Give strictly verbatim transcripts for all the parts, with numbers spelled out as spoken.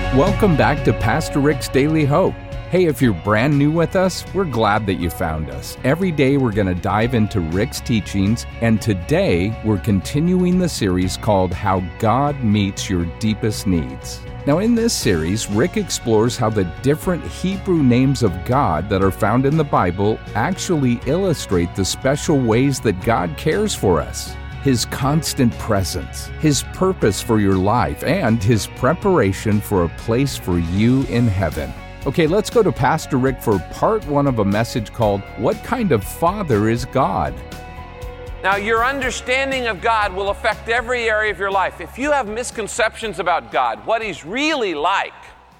Welcome back to Pastor Rick's Daily Hope. Hey, if you're brand new with us, we're glad that you found us. Every day we're going to dive into Rick's teachings, and today we're continuing the series called How God Meets Your Deepest Needs. Now, in this series, Rick explores how the different Hebrew names of God that are found in the Bible actually illustrate the special ways that God cares for us. His constant presence, His purpose for your life, and His preparation for a place for you in heaven. Okay, let's go to Pastor Rick for part one of a message called, What Kind of Father is God? Now, your understanding of God will affect every area of your life. If you have misconceptions about God, what He's really like,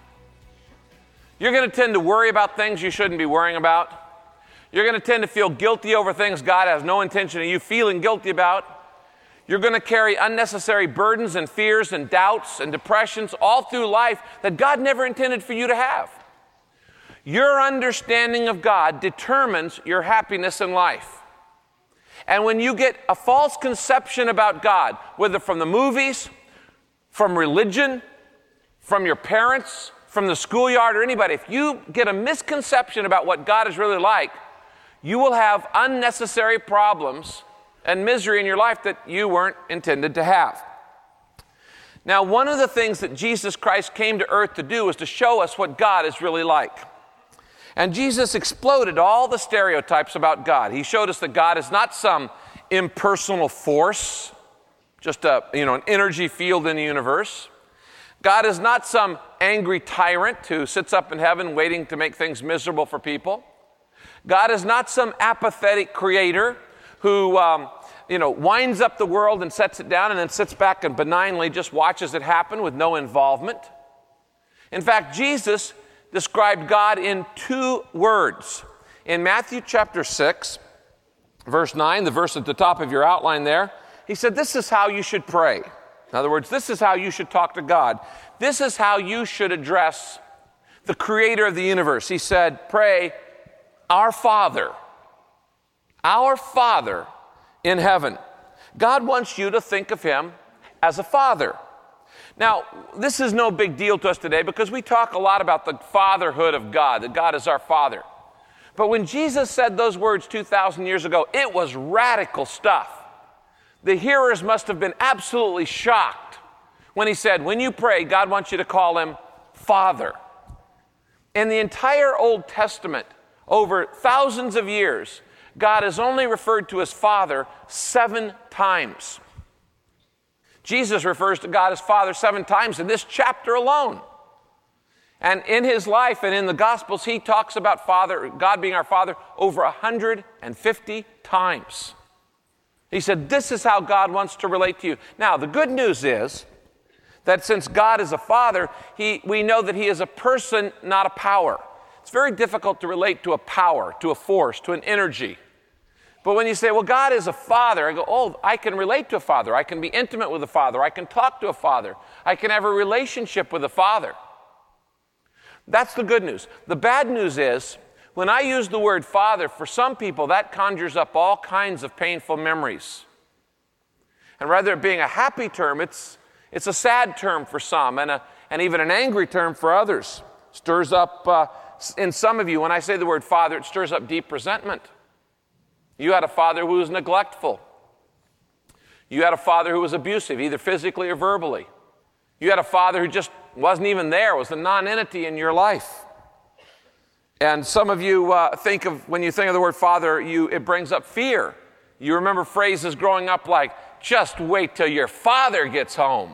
you're going to tend to worry about things you shouldn't be worrying about. You're going to tend to feel guilty over things God has no intention of you feeling guilty about. You're going to carry unnecessary burdens and fears and doubts and depressions all through life that God never intended for you to have. Your understanding of God determines your happiness in life. And when you get a false conception about God, whether from the movies, from religion, from your parents, from the schoolyard, or anybody, if you get a misconception about what God is really like, you will have unnecessary problems and misery in your life that you weren't intended to have. Now, one of the things that Jesus Christ came to earth to do is to show us what God is really like. And Jesus exploded all the stereotypes about God. He showed us that God is not some impersonal force, just a, you know, an energy field in the universe. God is not some angry tyrant who sits up in heaven waiting to make things miserable for people. God is not some apathetic creator who, um, you know, winds up the world and sets it down and then sits back and benignly just watches it happen with no involvement. In fact, Jesus described God in two words. In Matthew chapter six, verse nine, the verse at the top of your outline there, He said, this is how you should pray. In other words, this is how you should talk to God. This is how you should address the creator of the universe. He said, pray, Our Father, our Father in heaven. God wants you to think of Him as a father. Now, this is no big deal to us today because we talk a lot about the fatherhood of God, that God is our Father. But when Jesus said those words two thousand years ago, it was radical stuff. The hearers must have been absolutely shocked when He said, when you pray, God wants you to call Him Father. In the entire Old Testament, over thousands of years, God is only referred to as Father seven times. Jesus refers to God as Father seven times in this chapter alone. And in His life and in the Gospels, He talks about Father, God being our Father over one hundred fifty times. He said, this is how God wants to relate to you. Now, the good news is that since God is a Father, he, we know that He is a person, not a power. It's very difficult to relate to a power, to a force, to an energy. But when you say, well, God is a father, I go, oh, I can relate to a father. I can be intimate with a father. I can talk to a father. I can have a relationship with a father. That's the good news. The bad news is, when I use the word father, for some people, that conjures up all kinds of painful memories. And rather than being a happy term, it's, it's a sad term for some, and, a, and even an angry term for others. Stirs up, uh, in some of you, when I say the word father, it stirs up deep resentment. You had a father who was neglectful. You had a father who was abusive, either physically or verbally. You had a father who just wasn't even there, was a non-entity in your life. And some of you uh, think of, when you think of the word father, you, it brings up fear. You remember phrases growing up like, just wait till your father gets home.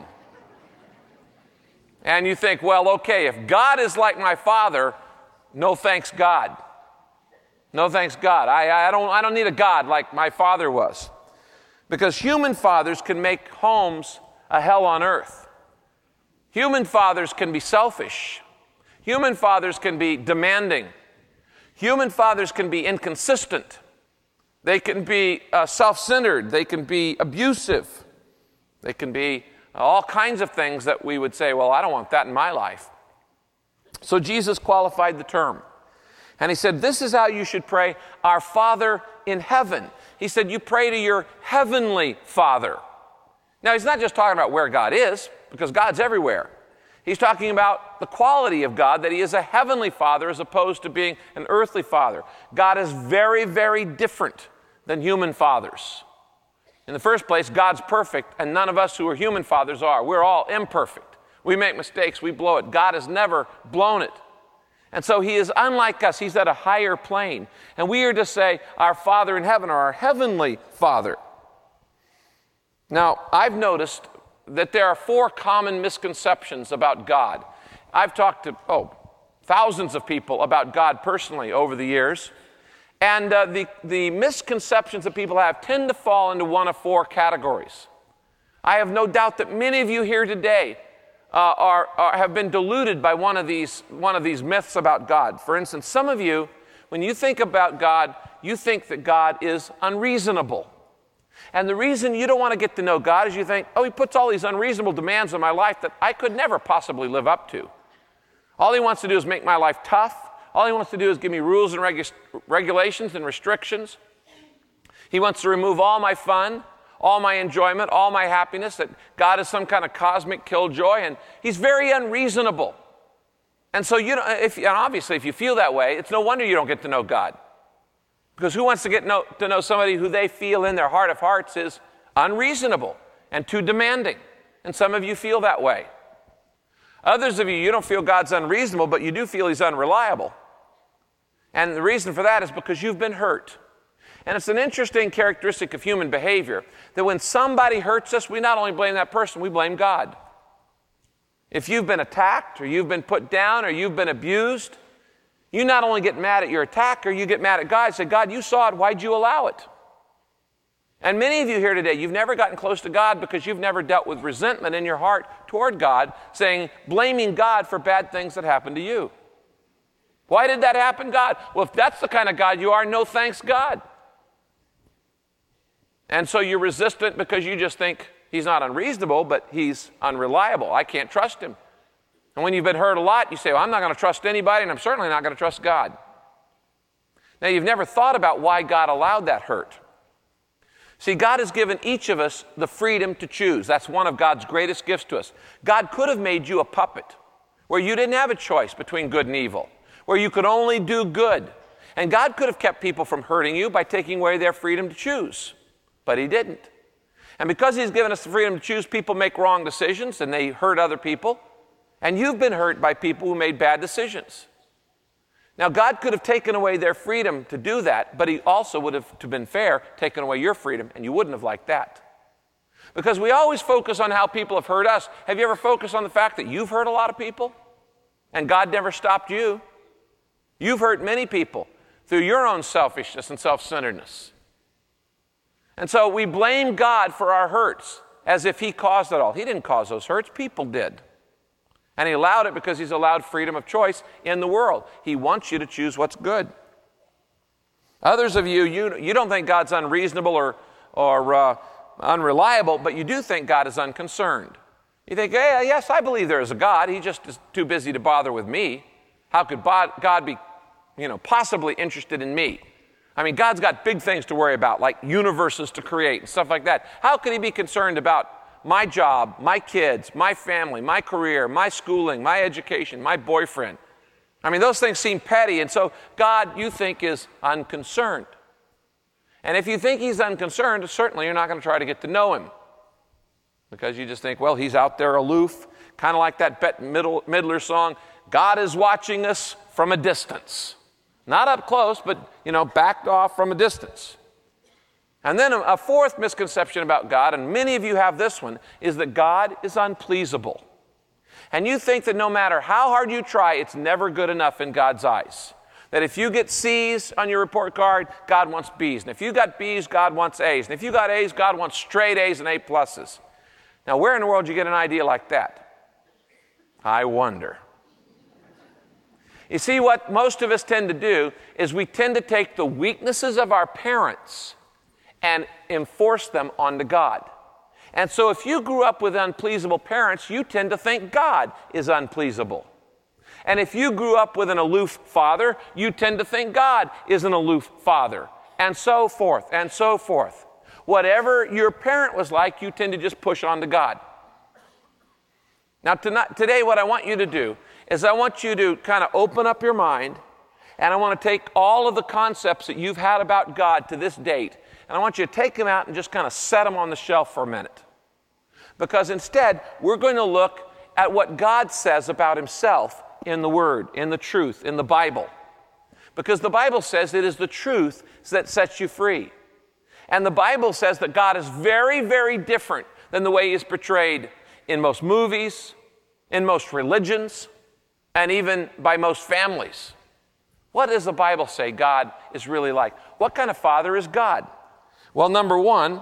And you think, well, okay, if God is like my father, no thanks God. No thanks God. I, I, don't, I don't need a God like my father was. Because human fathers can make homes a hell on earth. Human fathers can be selfish. Human fathers can be demanding. Human fathers can be inconsistent. They can be uh, self-centered. They can be abusive. They can be all kinds of things that we would say, well, I don't want that in my life. So Jesus qualified the term. And He said, this is how you should pray, our Father in heaven. He said, you pray to your heavenly Father. Now, He's not just talking about where God is, because God's everywhere. He's talking about the quality of God, that he is a heavenly Father as opposed to being an earthly Father. God is very, very different than human fathers. In the first place, God's perfect, and none of us who are human fathers are. We're all imperfect. We make mistakes, we blow it. God has never blown it. And so he is unlike us. He's at a higher plane. And we are to say, our Father in heaven, or our heavenly Father. Now, I've noticed that there are four common misconceptions about God. I've talked to, oh, thousands of people about God personally over the years. And uh, the, the misconceptions that people have tend to fall into one of four categories. I have no doubt that many of you here today uh, are, are, have been deluded by one of, these, one of these myths about God. For instance, some of you, when you think about God, you think that God is unreasonable. And the reason you don't want to get to know God is you think, oh, he puts all these unreasonable demands on my life that I could never possibly live up to. All he wants to do is make my life tough. All he wants to do is give me rules and regu- regulations and restrictions. He wants to remove all my fun, all my enjoyment, all my happiness, that God is some kind of cosmic killjoy, and he's very unreasonable. And so, you know, if, and obviously, if you feel that way, it's no wonder you don't get to know God. Because who wants to get know, to know somebody who they feel in their heart of hearts is unreasonable and too demanding? And some of you feel that way. Others of you, you don't feel God's unreasonable, but you do feel he's unreliable. And the reason for that is because you've been hurt. And it's an interesting characteristic of human behavior that when somebody hurts us, we not only blame that person, we blame God. If you've been attacked, or you've been put down, or you've been abused, you not only get mad at your attacker, you get mad at God and say, God, you saw it, why'd you allow it? And many of you here today, you've never gotten close to God because you've never dealt with resentment in your heart toward God, saying, blaming God for bad things that happened to you. Why did that happen, God? Well, if that's the kind of God you are, no thanks, God. And so you're resistant because you just think he's not unreasonable, but he's unreliable. I can't trust him. And when you've been hurt a lot, you say, well, I'm not going to trust anybody, and I'm certainly not going to trust God. Now, you've never thought about why God allowed that hurt. See, God has given each of us the freedom to choose. That's one of God's greatest gifts to us. God could have made you a puppet where you didn't have a choice between good and evil, where you could only do good. And God could have kept people from hurting you by taking away their freedom to choose, but he didn't. And because he's given us the freedom to choose, people make wrong decisions and they hurt other people. And you've been hurt by people who made bad decisions. Now, God could have taken away their freedom to do that, but he also would have, to been fair, taken away your freedom, and you wouldn't have liked that. Because we always focus on how people have hurt us. Have you ever focused on the fact that you've hurt a lot of people? And God never stopped you. You've hurt many people through your own selfishness and self-centeredness. And so we blame God for our hurts as if he caused it all. He didn't cause those hurts, people did. And he allowed it because he's allowed freedom of choice in the world. He wants you to choose what's good. Others of you, you, you don't think God's unreasonable or, or uh, unreliable, but you do think God is unconcerned. You think, hey, yes, I believe there is a God. He just is too busy to bother with me. How could God be, you know, possibly interested in me? I mean, God's got big things to worry about, like universes to create and stuff like that. How could he be concerned about my job, my kids, my family, my career, my schooling, my education, my boyfriend? I mean, those things seem petty, and so God, you think, is unconcerned. And if you think he's unconcerned, certainly you're not going to try to get to know him. Because you just think, well, he's out there aloof, kind of like that Bette Midler song, God is watching us from a distance. Not up close, but, you know, backed off from a distance. And then a fourth misconception about God, and many of you have this one, is that God is unpleasable. And you think that no matter how hard you try, it's never good enough in God's eyes. That if you get C's on your report card, God wants B's. And if you got B's, God wants A's. And if you got A's, God wants straight A's and A pluses. Now, where in the world do you get an idea like that? I wonder. You see, what most of us tend to do is we tend to take the weaknesses of our parents and enforce them onto God. And so if you grew up with unpleasable parents, you tend to think God is unpleasable. And if you grew up with an aloof father, you tend to think God is an aloof father, and so forth, and so forth. Whatever your parent was like, you tend to just push on to God. Now, tonight, today, what I want you to do is I want you to kind of open up your mind, and I want to take all of the concepts that you've had about God to this date, and I want you to take them out and just kind of set them on the shelf for a minute. Because instead, we're going to look at what God says about himself in the Word, in the truth, in the Bible. Because the Bible says it is the truth that sets you free. And the Bible says that God is very, very different than the way he is portrayed in most movies, in most religions, and even by most families. What does the Bible say God is really like? What kind of father is God? Well, number one,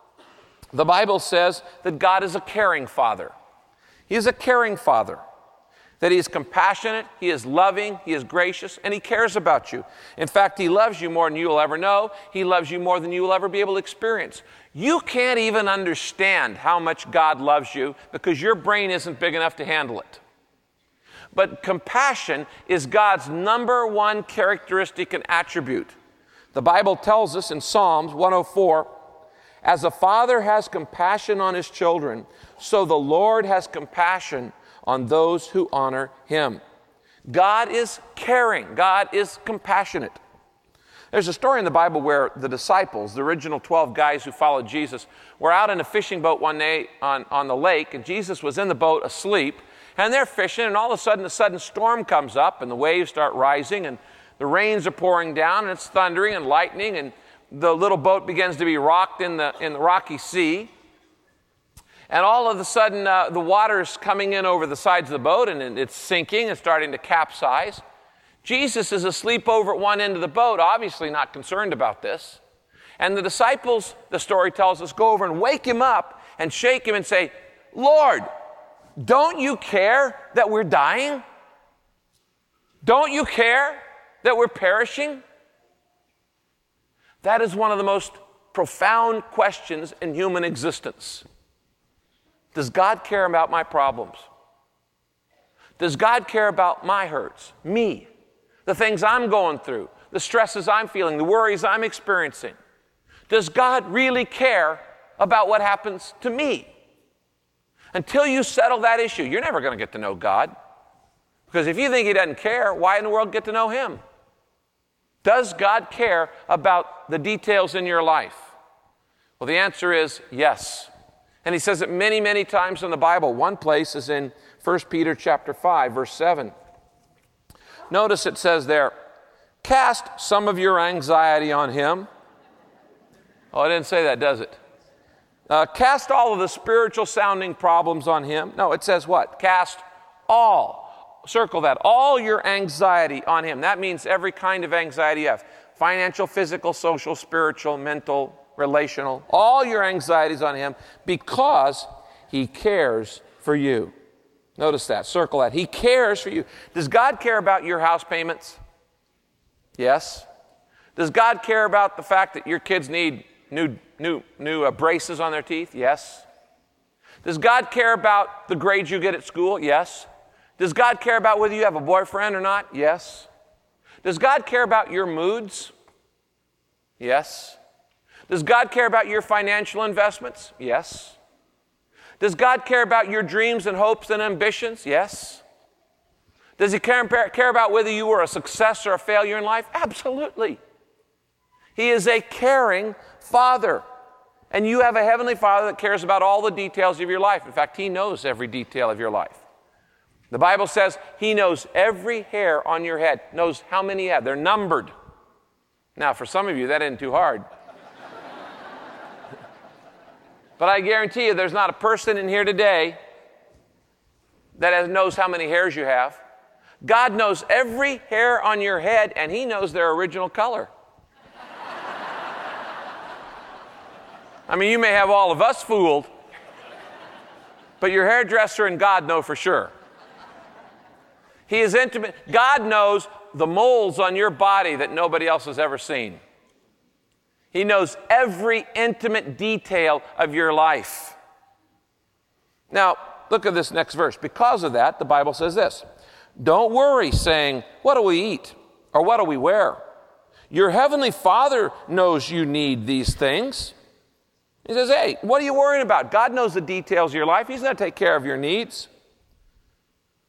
the Bible says that God is a caring father. He is a caring father. That he is compassionate, he is loving, he is gracious, and he cares about you. In fact, he loves you more than you will ever know. He loves you more than you will ever be able to experience. You can't even understand how much God loves you because your brain isn't big enough to handle it. But compassion is God's number one characteristic and attribute. The Bible tells us in Psalms one oh four, as a father has compassion on his children, so the Lord has compassion on those who honor him. God is caring. God is compassionate. There's a story in the Bible where the disciples, the original twelve guys who followed Jesus, were out in a fishing boat one day on, on the lake, and Jesus was in the boat asleep, and they're fishing, and all of a sudden a sudden storm comes up, and the waves start rising, and the rains are pouring down, and it's thundering and lightning, and the little boat begins to be rocked in the, in the rocky sea. And all of a sudden, uh, the water's coming in over the sides of the boat, and it's sinking and starting to capsize. Jesus is asleep over at one end of the boat, obviously not concerned about this. And the disciples, the story tells us, go over and wake him up and shake him and say, Lord, don't you care that we're dying? Don't you care that we're perishing? That is one of the most profound questions in human existence. Does God care about my problems? Does God care about my hurts, me, the things I'm going through, the stresses I'm feeling, the worries I'm experiencing? Does God really care about what happens to me? Until you settle that issue, you're never going to get to know God. Because if you think he doesn't care, why in the world get to know him? Does God care about the details in your life? Well, the answer is yes. And he says it many, many times in the Bible. One place is in First Peter chapter five, verse seven. Notice it says there, cast some of your anxiety on him. Oh, it didn't say that, does it? Uh, cast all of the spiritual sounding problems on him. No, it says what? Cast all. Circle that. All your anxiety on him. That means every kind of anxiety you have. Financial, physical, social, spiritual, mental, relational, all your anxieties on him because he cares for you. Notice that, circle that. He cares for you. Does God care about your house payments? Yes. Does God care about the fact that your kids need new, new, new uh, braces on their teeth? Yes. Does God care about the grades you get at school? Yes. Does God care about whether you have a boyfriend or not? Yes. Does God care about your moods? Yes. Does God care about your financial investments? Yes. Does God care about your dreams and hopes and ambitions? Yes. Does he care, care about whether you were a success or a failure in life? Absolutely. He is a caring Father. And you have a heavenly Father that cares about all the details of your life. In fact, he knows every detail of your life. The Bible says he knows every hair on your head, knows how many you have. They're numbered. Now, for some of you, that isn't too hard. But I guarantee you there's not a person in here today that has, knows how many hairs you have. God knows every hair on your head, and he knows their original color. I mean, you may have all of us fooled, but your hairdresser and God know for sure. He is intimate. God knows the moles on your body that nobody else has ever seen. He knows every intimate detail of your life. Now, look at this next verse. Because of that, the Bible says this, don't worry saying, what do we eat? Or what do we wear? Your heavenly Father knows you need these things. He says, hey, what are you worrying about? God knows the details of your life. He's going to take care of your needs.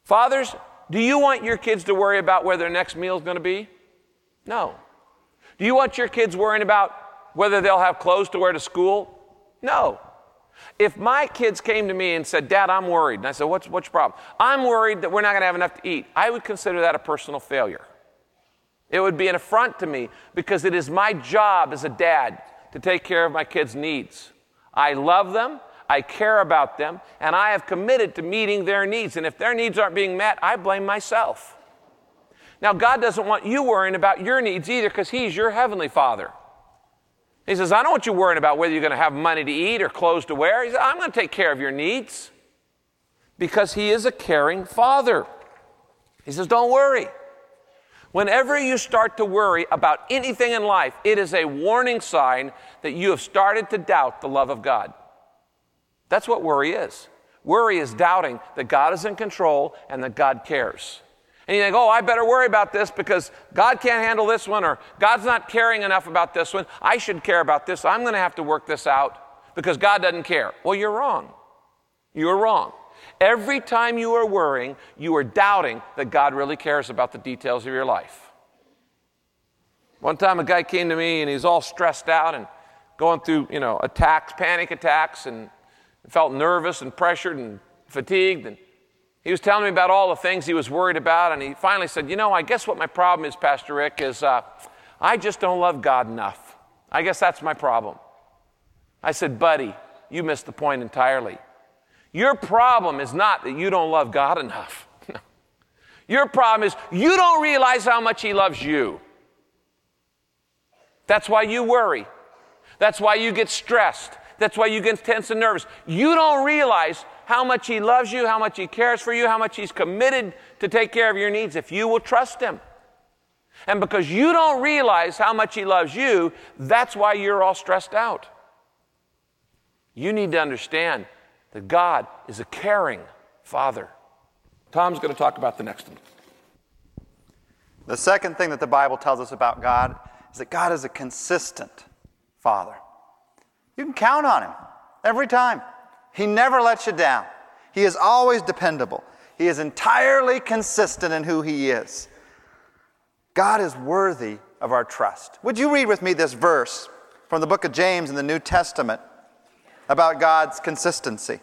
Fathers, do you want your kids to worry about where their next meal is going to be? No. Do you want your kids worrying about whether they'll have clothes to wear to school? No. If my kids came to me and said, Dad, I'm worried, and I said, what's, what's your problem? I'm worried that we're not going to have enough to eat, I would consider that a personal failure. It would be an affront to me because it is my job as a dad to take care of my kids' needs. I love them, I care about them, and I have committed to meeting their needs. And if their needs aren't being met, I blame myself. Now, God doesn't want you worrying about your needs either because He's your Heavenly Father. He says, I don't want you worrying about whether you're going to have money to eat or clothes to wear. He says, I'm going to take care of your needs because He is a caring Father. He says, don't worry. Whenever you start to worry about anything in life, it is a warning sign that you have started to doubt the love of God. That's what worry is. Worry is doubting that God is in control and that God cares. And you think, oh, I better worry about this because God can't handle this one, or God's not caring enough about this one. I should care about this. I'm going to have to work this out because God doesn't care. Well, you're wrong. You're wrong. Every time you are worrying, you are doubting that God really cares about the details of your life. One time a guy came to me and he's all stressed out and going through, you know, attacks, panic attacks, and felt nervous and pressured and fatigued. And he was telling me about all the things he was worried about, and he finally said, you know, I guess what my problem is, Pastor Rick, is uh, I just don't love God enough. I guess that's my problem. I said, buddy, you missed the point entirely. Your problem is not that you don't love God enough. Your problem is you don't realize how much He loves you. That's why you worry. That's why you get stressed. That's why you get tense and nervous. You don't realize how much He loves you, how much He cares for you, how much He's committed to take care of your needs if you will trust Him. And because you don't realize how much He loves you, that's why you're all stressed out. You need to understand that God is a caring Father. Tom's going to talk about the next one. The second thing that the Bible tells us about God is that God is a consistent Father. You can count on Him every time. He never lets you down. He is always dependable. He is entirely consistent in who He is. God is worthy of our trust. Would you read with me this verse from the book of James in the New Testament about God's consistency?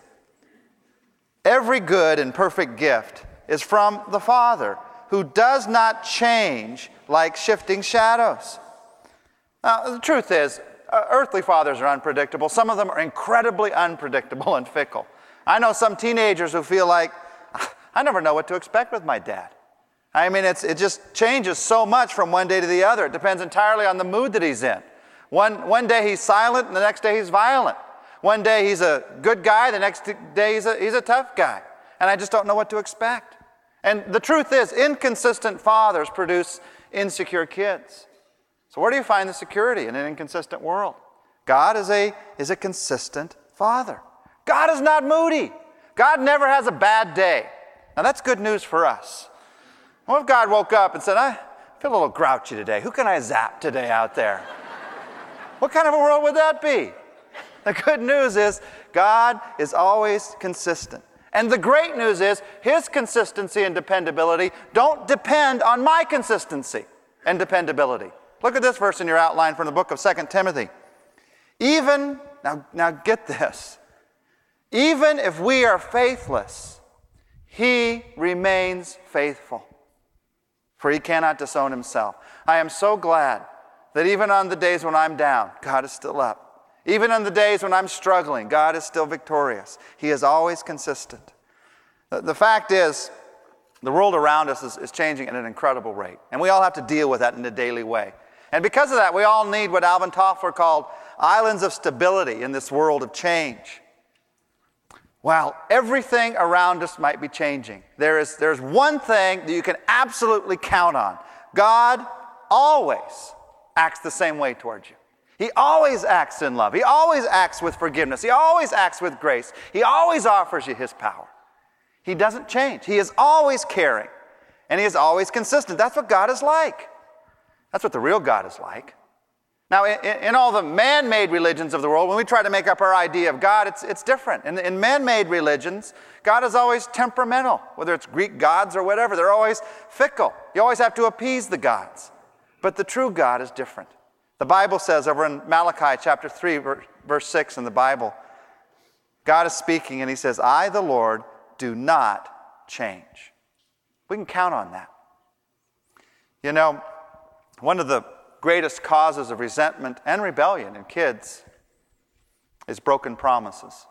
Every good and perfect gift is from the Father, who does not change like shifting shadows. Now, the truth is, uh, earthly fathers are unpredictable. Some of them are incredibly unpredictable and fickle. I know some teenagers who feel like, I never know what to expect with my dad. I mean, it's, it just changes so much from one day to the other. It depends entirely on the mood that he's in. One, one day he's silent, and the next day he's violent. One day he's a good guy, the next day he's a, he's a tough guy. And I just don't know what to expect. And the truth is, inconsistent fathers produce insecure kids. So where do you find the security in an inconsistent world? God is a, is a consistent Father. God is not moody. God never has a bad day. Now that's good news for us. What if God woke up and said, I feel a little grouchy today. Who can I zap today out there? What kind of a world would that be? The good news is God is always consistent. And the great news is His consistency and dependability don't depend on my consistency and dependability. Look at this verse in your outline from the book of Second Timothy. Even, now, now get this, even if we are faithless, He remains faithful, for He cannot disown Himself. I am so glad that even on the days when I'm down, God is still up. Even on the days when I'm struggling, God is still victorious. He is always consistent. The, the fact is, the world around us is, is changing at an incredible rate. And we all have to deal with that in a daily way. And because of that, we all need what Alvin Toffler called islands of stability in this world of change. While everything around us might be changing, there is there's one thing that you can absolutely count on. God always acts the same way towards you. He always acts in love. He always acts with forgiveness. He always acts with grace. He always offers you His power. He doesn't change. He is always caring, and He is always consistent. That's what God is like. That's what the real God is like. Now, in, in all the man-made religions of the world, when we try to make up our idea of God, it's, it's different. In, in man-made religions, God is always temperamental, whether it's Greek gods or whatever. They're always fickle. You always have to appease the gods. But the true God is different. The Bible says over in Malachi chapter three, verse six in the Bible, God is speaking and he says, I, the Lord, do not change. We can count on that. You know, one of the greatest causes of resentment and rebellion in kids is broken promises.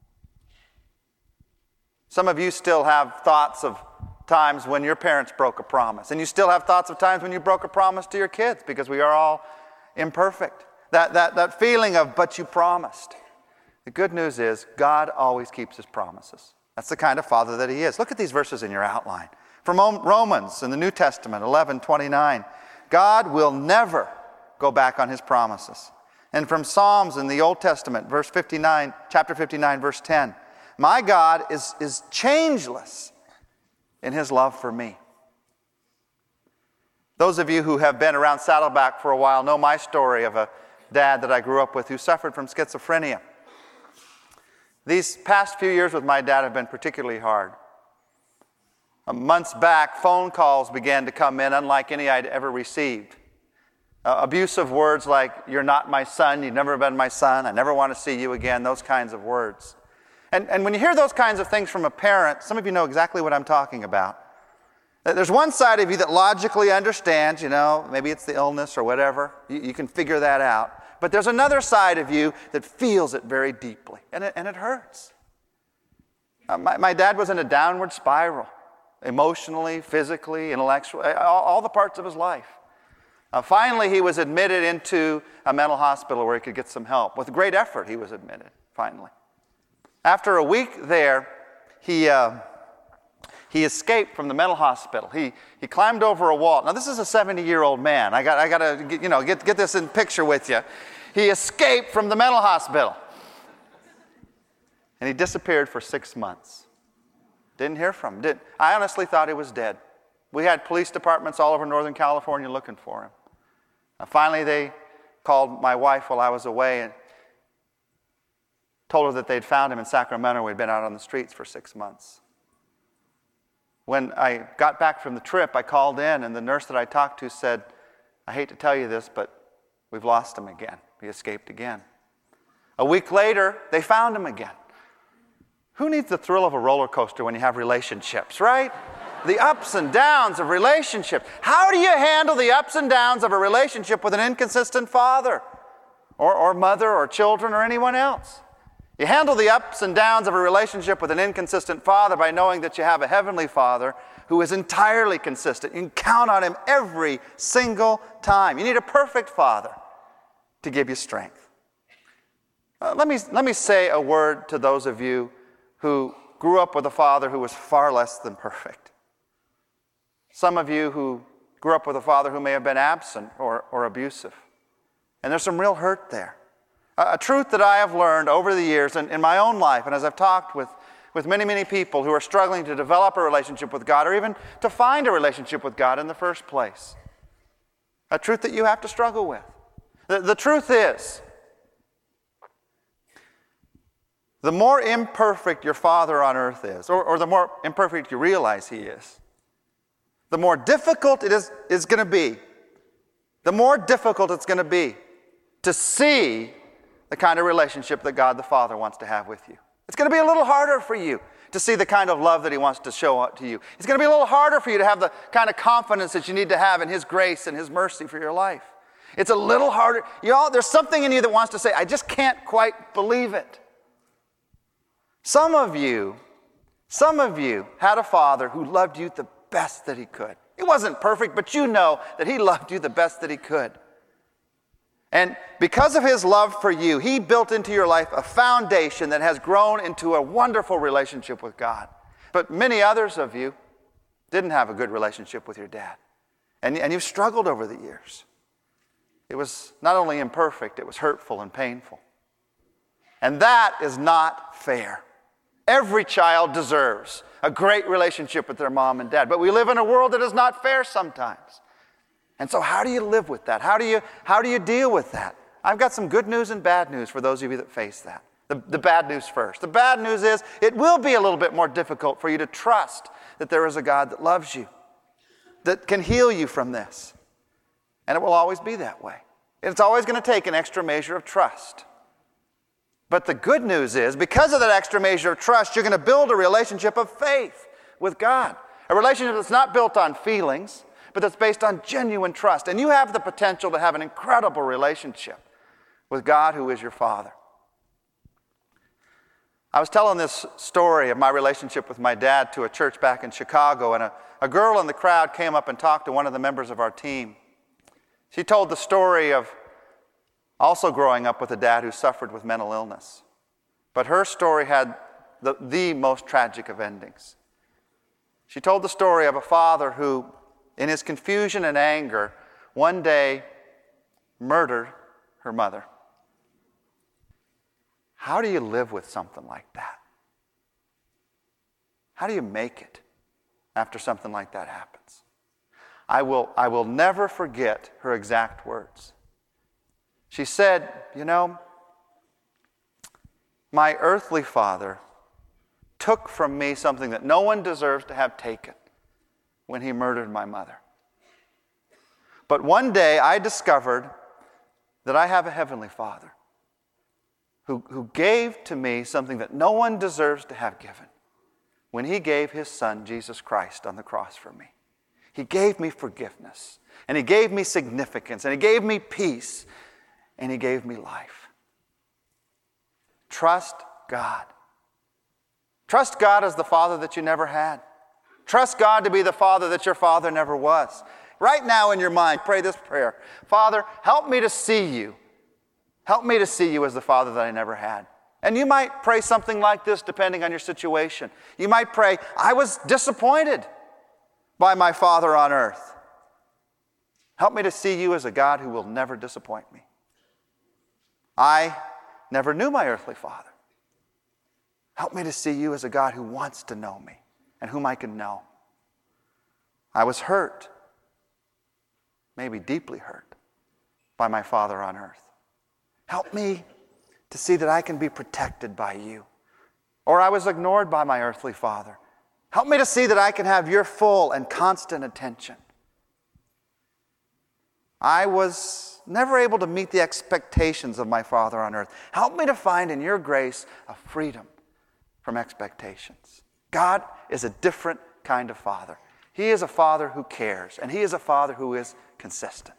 Some of you still have thoughts of times when your parents broke a promise, and you still have thoughts of times when you broke a promise to your kids, because we are all imperfect. That, that, that feeling of, but you promised. The good news is God always keeps his promises. That's the kind of father that he is. Look at these verses in your outline. From Romans in the New Testament, eleven twenty-nine. God will never go back on his promises. And from Psalms in the Old Testament, verse fifty-nine, chapter fifty-nine, verse ten. My God is, is changeless in his love for me. Those of you who have been around Saddleback for a while know my story of a dad that I grew up with who suffered from schizophrenia. These past few years with my dad have been particularly hard. Months back, phone calls began to come in unlike any I'd ever received. Uh, abusive words like, you're not my son, you've never been my son, I never want to see you again, those kinds of words. And, and when you hear those kinds of things from a parent, some of you know exactly what I'm talking about. There's one side of you that logically understands, you know, maybe it's the illness or whatever, you, you can figure that out. But there's another side of you that feels it very deeply, and it, and it hurts. Uh, my, my dad was in a downward spiral. Emotionally, physically, intellectually, all, all the parts of his life. Uh, finally, he was admitted into a mental hospital where he could get some help. With great effort, he was admitted, finally. After a week there, he, uh, he escaped from the mental hospital. He, he climbed over a wall. Now, this is a seventy-year-old man. I got, I got to you know, get, get this in picture with you. He escaped from the mental hospital. And he disappeared for six months. Didn't hear from him. Didn't. I honestly thought he was dead. We had police departments all over Northern California looking for him. Now, finally, they called my wife while I was away and told her that they'd found him in Sacramento. We'd been out on the streets for six months. When I got back from the trip, I called in, and the nurse that I talked to said, I hate to tell you this, but we've lost him again. He escaped again. A week later, they found him again. Who needs the thrill of a roller coaster when you have relationships, right? The ups and downs of relationships. How do you handle the ups and downs of a relationship with an inconsistent father or, or mother or children or anyone else? You handle the ups and downs of a relationship with an inconsistent father by knowing that you have a heavenly Father who is entirely consistent. You can count on him every single time. You need a perfect father to give you strength. Uh, let me, let me say a word to those of you who grew up with a father who was far less than perfect. Some of you who grew up with a father who may have been absent or, or abusive. And there's some real hurt there. A, a truth that I have learned over the years and in my own life, and as I've talked with, with many, many people who are struggling to develop a relationship with God or even to find a relationship with God in the first place. A truth that you have to struggle with. The, the truth is, the more imperfect your father on earth is, or, or the more imperfect you realize he is, the more difficult it is, is going to be, the more difficult it's going to be to see the kind of relationship that God the Father wants to have with you. It's going to be a little harder for you to see the kind of love that he wants to show out to you. It's going to be a little harder for you to have the kind of confidence that you need to have in his grace and his mercy for your life. It's a little harder. You know, there's something in you that wants to say, I just can't quite believe it. Some of you, some of you had a father who loved you the best that he could. He wasn't perfect, but you know that he loved you the best that he could. And because of his love for you, he built into your life a foundation that has grown into a wonderful relationship with God. But many others of you didn't have a good relationship with your dad. And, and you've struggled over the years. It was not only imperfect, it was hurtful and painful. And that is not fair. Every child deserves a great relationship with their mom and dad. But we live in a world that is not fair sometimes. And so how do you live with that? How do you, how do you deal with that? I've got some good news and bad news for those of you that face that. The, the bad news first. The bad news is it will be a little bit more difficult for you to trust that there is a God that loves you, that can heal you from this. And it will always be that way. It's always going to take an extra measure of trust. But the good news is, because of that extra measure of trust, you're going to build a relationship of faith with God. A relationship that's not built on feelings, but that's based on genuine trust. And you have the potential to have an incredible relationship with God, who is your Father. I was telling this story of my relationship with my dad to a church back in Chicago, and a, a girl in the crowd came up and talked to one of the members of our team. She told the story of also growing up with a dad who suffered with mental illness. But her story had the, the most tragic of endings. She told the story of a father who, in his confusion and anger, one day murdered her mother. How do you live with something like that? How do you make it after something like that happens? I will, I will never forget her exact words. She said, you know, my earthly father took from me something that no one deserves to have taken when he murdered my mother. But one day I discovered that I have a heavenly Father who, who gave to me something that no one deserves to have given when he gave his Son, Jesus Christ, on the cross for me. He gave me forgiveness, and he gave me significance, and he gave me peace, and he gave me life. Trust God. Trust God as the Father that you never had. Trust God to be the Father that your father never was. Right now in your mind, pray this prayer. Father, help me to see you. Help me to see you as the Father that I never had. And you might pray something like this depending on your situation. You might pray, I was disappointed by my Father on earth. Help me to see you as a God who will never disappoint me. I never knew my earthly father. Help me to see you as a God who wants to know me and whom I can know. I was hurt, maybe deeply hurt, by my Father on earth. Help me to see that I can be protected by you. Or I was ignored by my earthly father. Help me to see that I can have your full and constant attention. I was never able to meet the expectations of my Father on earth. Help me to find in your grace a freedom from expectations. God is a different kind of Father. He is a Father who cares, and he is a Father who is consistent.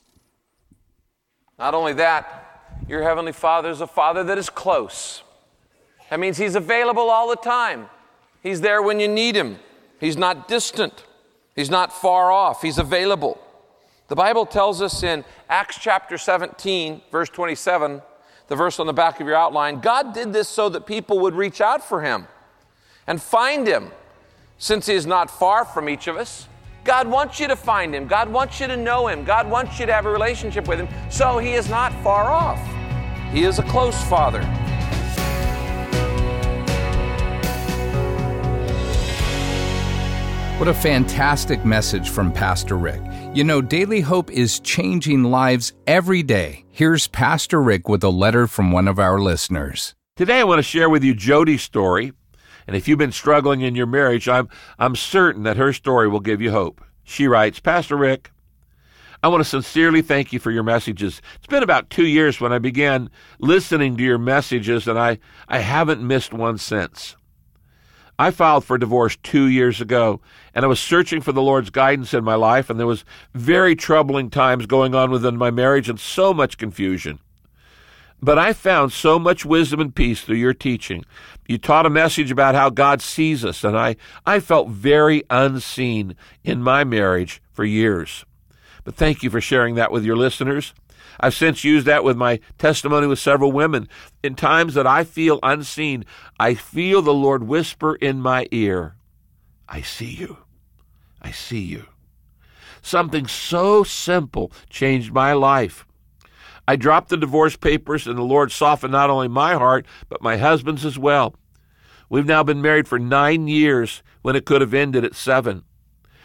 Not only that, your Heavenly Father is a Father that is close. That means he's available all the time. He's there when you need him. He's not distant. He's not far off. He's available. The Bible tells us in Acts chapter seventeen, verse twenty-seven, the verse on the back of your outline, God did this so that people would reach out for him and find him. Since he is not far from each of us, God wants you to find him. God wants you to know him. God wants you to have a relationship with him. So he is not far off. He is a close Father. What a fantastic message from Pastor Rick. You know, Daily Hope is changing lives every day. Here's Pastor Rick with a letter from one of our listeners. Today I want to share with you Jody's story. And if you've been struggling in your marriage, I'm, I'm certain that her story will give you hope. She writes, Pastor Rick, I want to sincerely thank you for your messages. It's been about two years when I began listening to your messages, and I, I haven't missed one since. I filed for divorce two years ago, and I was searching for the Lord's guidance in my life, and there was very troubling times going on within my marriage and so much confusion. But I found so much wisdom and peace through your teaching. You taught a message about how God sees us, and I, I felt very unseen in my marriage for years. But thank you for sharing that with your listeners. I've since used that with my testimony with several women. In times that I feel unseen, I feel the Lord whisper in my ear, I see you. I see you. Something so simple changed my life. I dropped the divorce papers, and the Lord softened not only my heart, but my husband's as well. We've now been married for nine years when it could have ended at seven.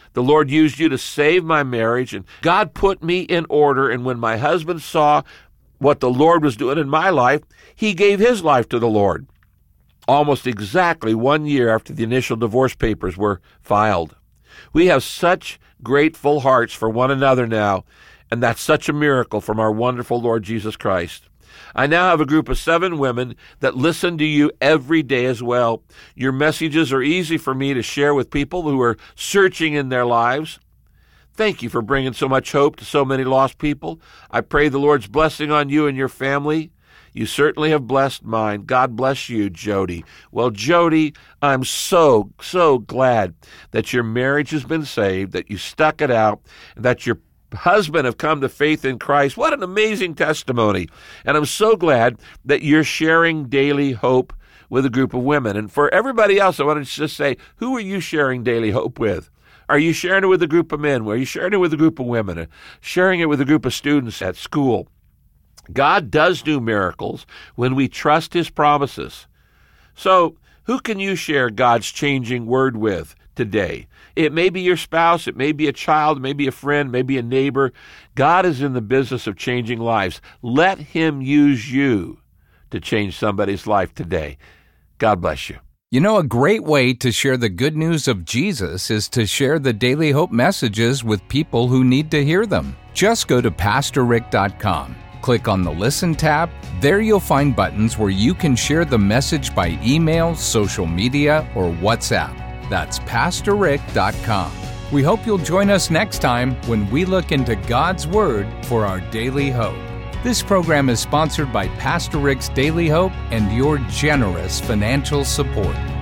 The Lord used you to save my marriage, and God put me in order. And when my husband saw what the Lord was doing in my life, he gave his life to the Lord. Almost exactly one year after the initial divorce papers were filed. We have such grateful hearts for one another now, and that's such a miracle from our wonderful Lord Jesus Christ. I now have a group of seven women that listen to you every day as well. Your messages are easy for me to share with people who are searching in their lives. Thank you for bringing so much hope to so many lost people. I pray the Lord's blessing on you and your family. You certainly have blessed mine. God bless you, Jody. Well, Jody, I'm so, so glad that your marriage has been saved, that you stuck it out, and that your husband have come to faith in Christ. What an amazing testimony. And I'm so glad that you're sharing Daily Hope with a group of women. And for everybody else, I want to just say, who are you sharing Daily Hope with? Are you sharing it with a group of men? Are you sharing it with a group of women? Sharing it with a group of students at school? God does do miracles when we trust his promises. So who can you share God's changing word with today? It may be your spouse, it may be a child, it may be a friend, maybe a neighbor. God is in the business of changing lives. Let him use you to change somebody's life today. God bless you. You know, a great way to share the good news of Jesus is to share the Daily Hope messages with people who need to hear them. Just go to pastor rick dot com. Click on the Listen tab. There you'll find buttons where you can share the message by email, social media, or WhatsApp. That's pastor rick dot com. We hope you'll join us next time when we look into God's Word for our daily hope. This program is sponsored by Pastor Rick's Daily Hope and your generous financial support.